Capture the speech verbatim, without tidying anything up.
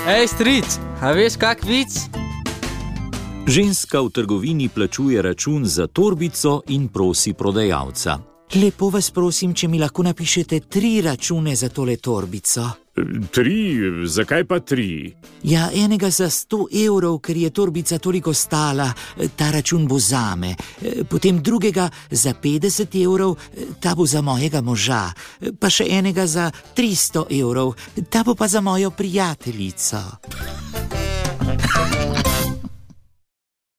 Ej, stric, a veš kak vic? Ženska v trgovini plačuje račun za torbico in prosi prodajalca. Lepo vas prosim, če mi lahko napišete tri račune za tole torbico. Tri? Zakaj pa tri? Ja, enega za sto evrov, ker je torbica toliko stala, ta račun bo zame. Potem drugega za petdeset evrov, ta bo za mojega moža. Pa še enega za tristo evrov, ta bo pa za mojo prijateljico.